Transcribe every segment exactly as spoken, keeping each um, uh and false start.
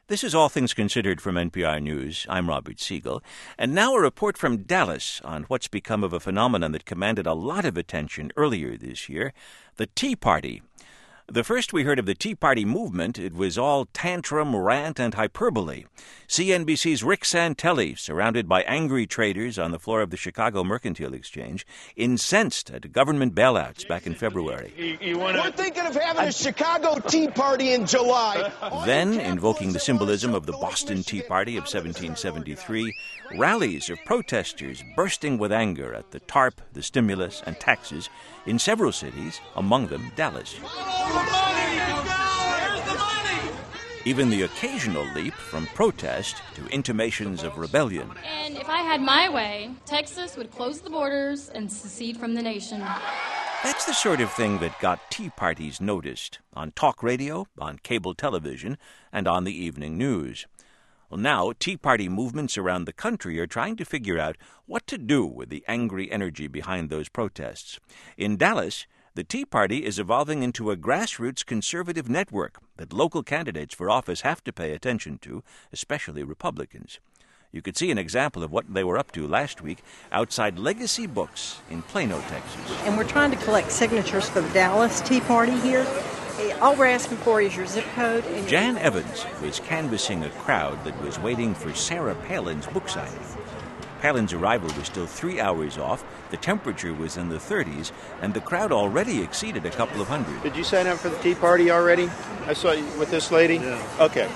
This is All Things Considered from N P R News. I'm Robert Siegel. And now a report from Dallas on what's become of a phenomenon that commanded a lot of attention earlier this year, the Tea Party. The first we heard of the Tea Party movement, it was all tantrum, rant, and hyperbole. C N B C's Rick Santelli, surrounded by angry traders on the floor of the Chicago Mercantile Exchange, incensed at government bailouts back in February. You, you wanna... We're thinking of having a Chicago Tea Party in July. Then, invoking the symbolism of the Boston Tea Party of seventeen seventy-three, rallies of protesters bursting with anger at the TARP, the stimulus, and taxes in several cities, among them Dallas. Even the occasional leap from protest to intimations of rebellion. And if I had my way, Texas would close the borders and secede from the nation. That's the sort of thing that got tea parties noticed on talk radio, on cable television, and on the evening news. Well, now, Tea Party movements around the country are trying to figure out what to do with the angry energy behind those protests. In Dallas, the Tea Party is evolving into a grassroots conservative network that local candidates for office have to pay attention to, especially Republicans. You could see an example of what they were up to last week outside Legacy Books in Plano, Texas. And we're trying to collect signatures for the Dallas Tea Party here. All we're asking for is your zip code. And Jan Evans was canvassing a crowd that was waiting for Sarah Palin's book signing. Palin's arrival was still three hours off, the temperature was in the thirties, and the crowd already exceeded a couple of hundred. Did you sign up for the Tea Party already? I saw you with this lady? Yeah. Okay.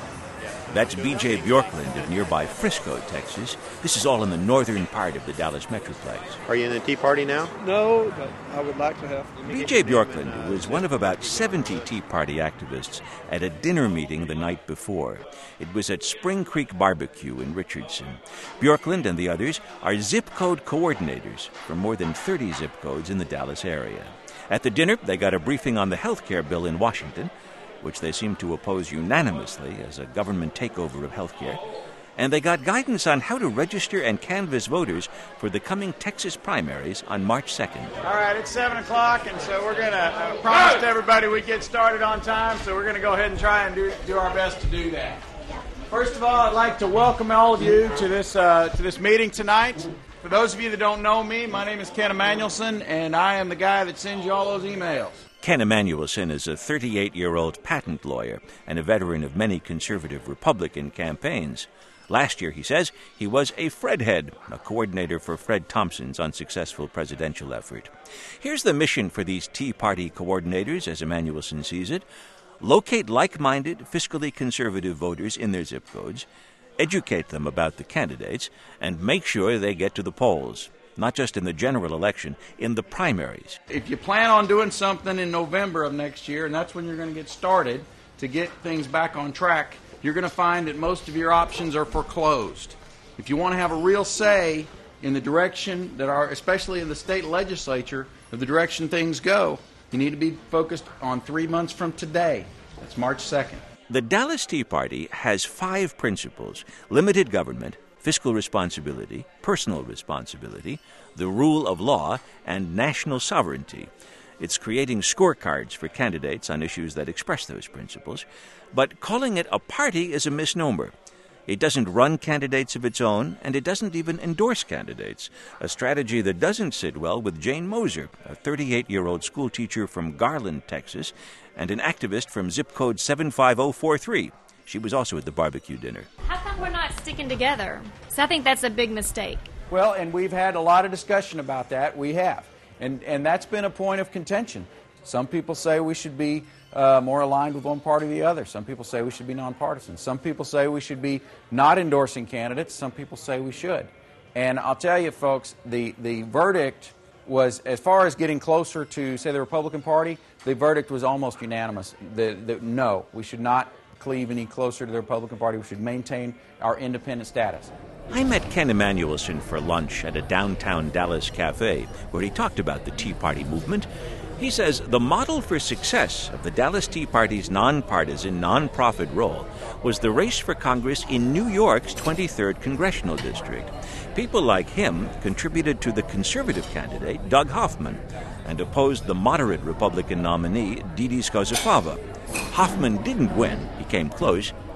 That's B J Bjorklund of nearby Frisco, Texas. This is all in the northern part of the Dallas Metroplex. Are you in the Tea Party now? No, but I would like to have. B J Bjorklund was one of about seventy Tea Party activists at a dinner meeting the night before. It was at Spring Creek Barbecue in Richardson. Bjorklund and the others are zip code coordinators for more than thirty zip codes in the Dallas area. At the dinner, they got a briefing on the health care bill in Washington, which they seem to oppose unanimously as a government takeover of health care. And they got guidance on how to register and canvass voters for the coming Texas primaries on March second. All right, it's seven o'clock, and so we're going to uh, promise to everybody we get started on time, so we're going to go ahead and try and do, do our best to do that. First of all, I'd like to welcome all of you to this, uh, to this meeting tonight. For those of you that don't know me, my name is Ken Emanuelson, and I am the guy that sends you all those emails. Ken Emanuelson is a thirty-eight-year-old patent lawyer and a veteran of many conservative Republican campaigns. Last year, he says, he was a Fredhead, a coordinator for Fred Thompson's unsuccessful presidential effort. Here's the mission for these Tea Party coordinators, as Emanuelson sees it. Locate like-minded, fiscally conservative voters in their zip codes, educate them about the candidates, and make sure they get to the polls. Not just in the general election, in the primaries. If you plan on doing something in November of next year, and that's when you're going to get started to get things back on track, you're going to find that most of your options are foreclosed. If you want to have a real say in the direction that are, especially in the state legislature, of the direction things go, you need to be focused on three months from today. That's March second. The Dallas Tea Party has five principles: limited government, fiscal responsibility, personal responsibility, the rule of law, and national sovereignty. It's creating scorecards for candidates on issues that express those principles. But calling it a party is a misnomer. It doesn't run candidates of its own, and it doesn't even endorse candidates, a strategy that doesn't sit well with Jane Moser, a thirty-eight-year-old schoolteacher from Garland, Texas, and an activist from zip code seven five zero four three. She was also at the barbecue dinner. How come we're not sticking together? So I think that's a big mistake. Well, and we've had a lot of discussion about that. We have. And, and that's been a point of contention. Some people say we should be uh, more aligned with one party or the other. Some people say we should be nonpartisan. Some people say we should be not endorsing candidates. Some people say we should. And I'll tell you, folks, the, the verdict was, as far as getting closer to, say, the Republican Party, the verdict was almost unanimous. The, the, no, we should not cleave any closer to the Republican Party. We should maintain our independent status. I met Ken Emanuelson for lunch at a downtown Dallas cafe where he talked about the Tea Party movement. He says the model for success of the Dallas Tea Party's nonpartisan, nonprofit role was the race for Congress in New York's twenty-third congressional district. People like him contributed to the conservative candidate, Doug Hoffman, and opposed the moderate Republican nominee, Dede Scozzafava. Hoffman didn't win. He came close,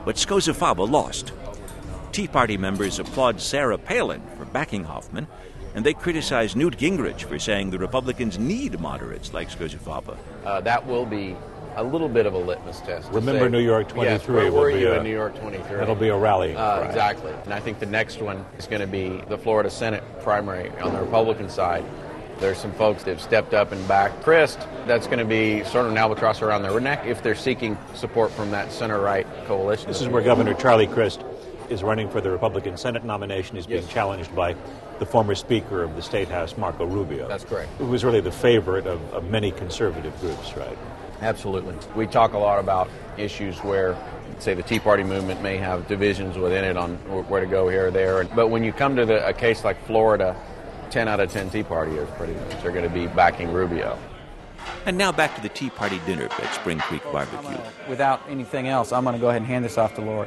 but Scozzafava lost. Tea Party members applaud Sarah Palin for backing Hoffman, and they criticize Newt Gingrich for saying the Republicans need moderates like Scozzafava. Uh, that will be a little bit of a litmus test. Remember say, New York twenty-three. Yes, where will were be you a, in New York twenty-three? That'll be a rally. Uh, exactly. And I think the next one is going to be the Florida Senate primary on the Republican side. There's some folks that have stepped up and backed Crist. That's going to be sort of an albatross around their neck if they're seeking support from that center-right coalition. This is where Governor Charlie Crist is running for the Republican Senate nomination. He's being Yes. challenged by the former Speaker of the State House, Marco Rubio. That's correct. Who was really the favorite of, of many conservative groups, right? Absolutely. We talk a lot about issues where, say, the Tea Party movement may have divisions within it on where to go here or there. But when you come to the, a case like Florida, ten out of ten Tea Partiers pretty much are going to be backing Rubio. And now back to the Tea Party dinner at Spring Creek Barbecue. Without anything else, I'm going to go ahead and hand this off to Lori.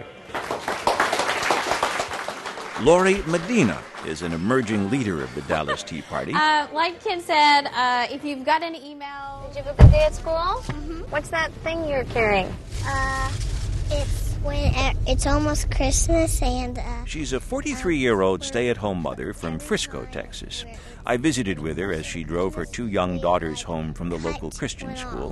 Lori Medina is an emerging leader of the Dallas Tea Party. Uh, like Ken said, uh, if you've got any email... Did you have a good day at school? Mm-hmm. What's that thing you're carrying? Uh, it's when it's almost Christmas and... Uh, She's a forty-three-year-old stay-at-home mother from Frisco, Texas. I visited with her as she drove her two young daughters home from the local Christian school.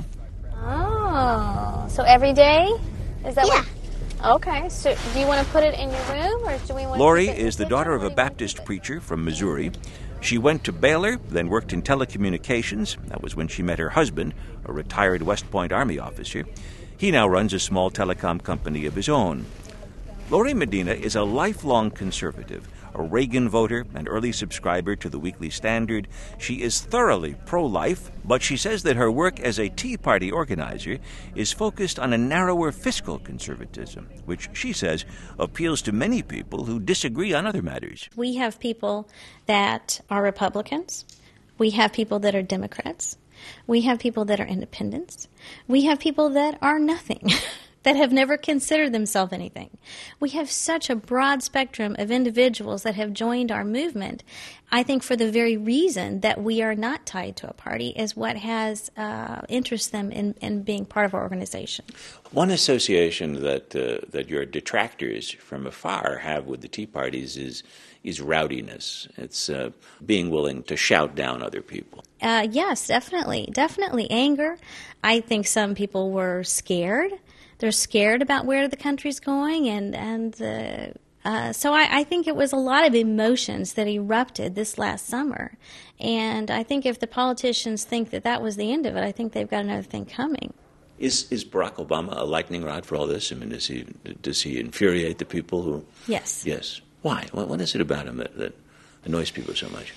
Oh, so every day? Is that yeah. what... Okay, so do you want to put it in your room, or do we want Lori to keep it in is the your daughter kitchen? of a Baptist preacher from Missouri. She went to Baylor, then worked in telecommunications. That was when she met her husband, a retired West Point Army officer. He now runs a small telecom company of his own. Lori Medina is a lifelong conservative, a Reagan voter, an early subscriber to the Weekly Standard. She is thoroughly pro-life, but she says that her work as a Tea Party organizer is focused on a narrower fiscal conservatism, which she says appeals to many people who disagree on other matters. We have people that are Republicans. We have people that are Democrats. We have people that are independents. We have people that are nothing. that have never considered themselves anything. We have such a broad spectrum of individuals that have joined our movement, I think for the very reason that we are not tied to a party is what has uh, interested them in, in being part of our organization. One association that uh, that your detractors from afar have with the Tea Parties is is rowdiness. It's uh, being willing to shout down other people. Uh, yes, definitely. Definitely anger. I think some people were scared. They're scared about where the country's going, and and uh, uh, so I, I think it was a lot of emotions that erupted this last summer. And I think if the politicians think that that was the end of it, I think they've got another thing coming. Is is Barack Obama a lightning rod for all this? I mean, does he does he infuriate the people who? Yes. Yes. Why? What, what is it about him that, that annoys people so much?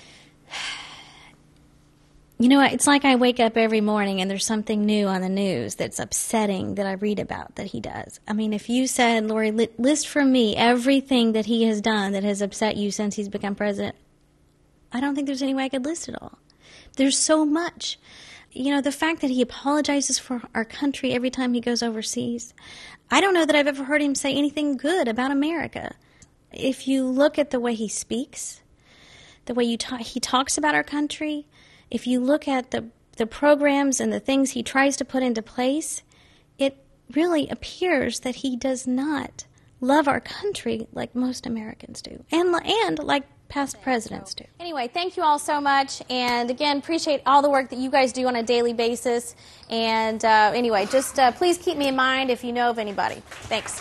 You know, it's like I wake up every morning and there's something new on the news that's upsetting that I read about that he does. I mean, if you said, Lori, list for me everything that he has done that has upset you since he's become president, I don't think there's any way I could list it all. There's so much. You know, the fact that he apologizes for our country every time he goes overseas, I don't know that I've ever heard him say anything good about America. If you look at the way he speaks, the way you talk, he talks about our country, if you look at the, the programs and the things he tries to put into place, it really appears that he does not love our country like most Americans do, and and like past presidents do. Anyway, thank you all so much, and again, appreciate all the work that you guys do on a daily basis. And uh, anyway, just uh, please keep me in mind if you know of anybody. Thanks.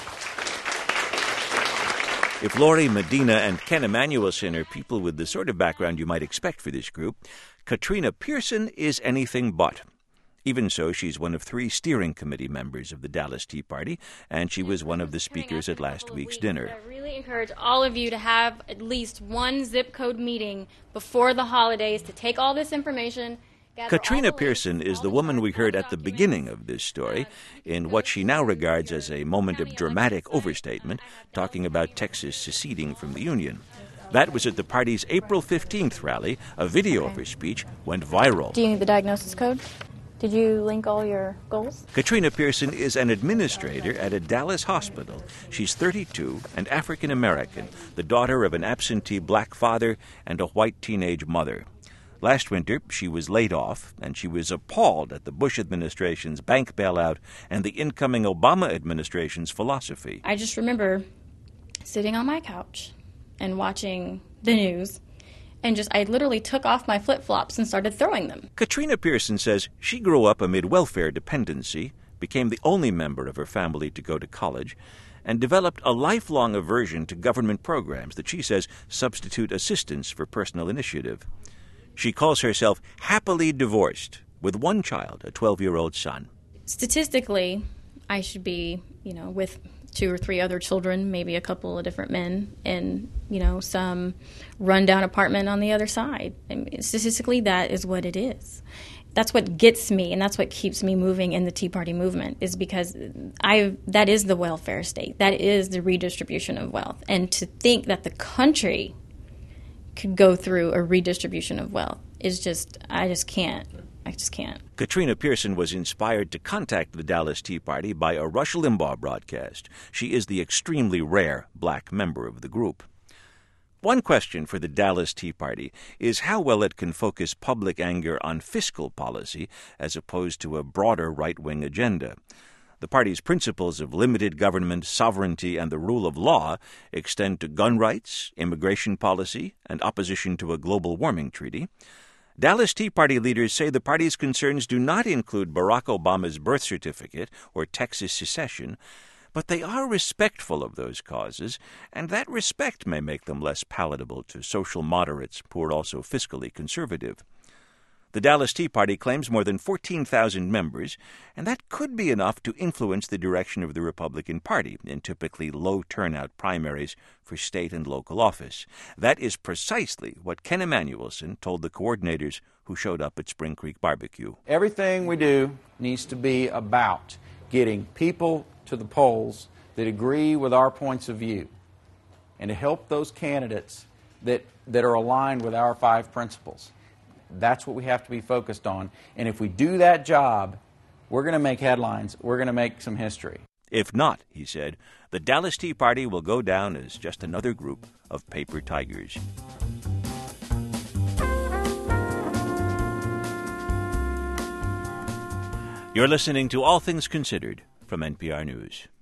If Lori Medina and Ken Emanuelson are people with the sort of background you might expect for this group, Katrina Pearson is anything but. Even so, she's one of three steering committee members of the Dallas Tea Party, and she was one of the speakers at last week's dinner. I really encourage all of you to have at least one zip code meeting before the holidays to take all this information. Katrina Pearson is the woman we heard at the beginning of this story in what she now regards as a moment of dramatic overstatement, talking about Texas seceding from the Union. That was at the party's April fifteenth rally. A video of her speech went viral. Do you need the diagnosis code? Did you link all your goals? Katrina Pearson is an administrator at a Dallas hospital. She's thirty-two and African American, the daughter of an absentee black father and a white teenage mother. Last winter, she was laid off, and she was appalled at the Bush administration's bank bailout and the incoming Obama administration's philosophy. I just remember sitting on my couch and watching the news, and just I literally took off my flip-flops and started throwing them. Katrina Pearson says she grew up amid welfare dependency, became the only member of her family to go to college, and developed a lifelong aversion to government programs that she says substitute assistance for personal initiative. She calls herself happily divorced with one child, a twelve-year-old son. Statistically, I should be, you know, with two or three other children, maybe a couple of different men, and, you know, some rundown apartment on the other side. I mean, statistically, that is what it is. That's what gets me, and that's what keeps me moving in the Tea Party movement, is because I that is the welfare state. That is the redistribution of wealth. And to think that the country could go through a redistribution of wealth is just, I just can't. I just can't. Katrina Pearson was inspired to contact the Dallas Tea Party by a Rush Limbaugh broadcast. She is the extremely rare black member of the group. One question for the Dallas Tea Party is how well it can focus public anger on fiscal policy as opposed to a broader right-wing agenda. The party's principles of limited government, sovereignty, and the rule of law extend to gun rights, immigration policy, and opposition to a global warming treaty. Dallas Tea Party leaders say the party's concerns do not include Barack Obama's birth certificate or Texas secession, but they are respectful of those causes, and that respect may make them less palatable to social moderates who are also fiscally conservative. The Dallas Tea Party claims more than fourteen thousand members, and that could be enough to influence the direction of the Republican Party in typically low-turnout primaries for state and local office. That is precisely what Ken Emanuelson told the coordinators who showed up at Spring Creek Barbecue. Everything we do needs to be about getting people to the polls that agree with our points of view and to help those candidates that, that are aligned with our five principles. That's what we have to be focused on. And if we do that job, we're going to make headlines. We're going to make some history. If not, he said, the Dallas Tea Party will go down as just another group of paper tigers. You're listening to All Things Considered from N P R News.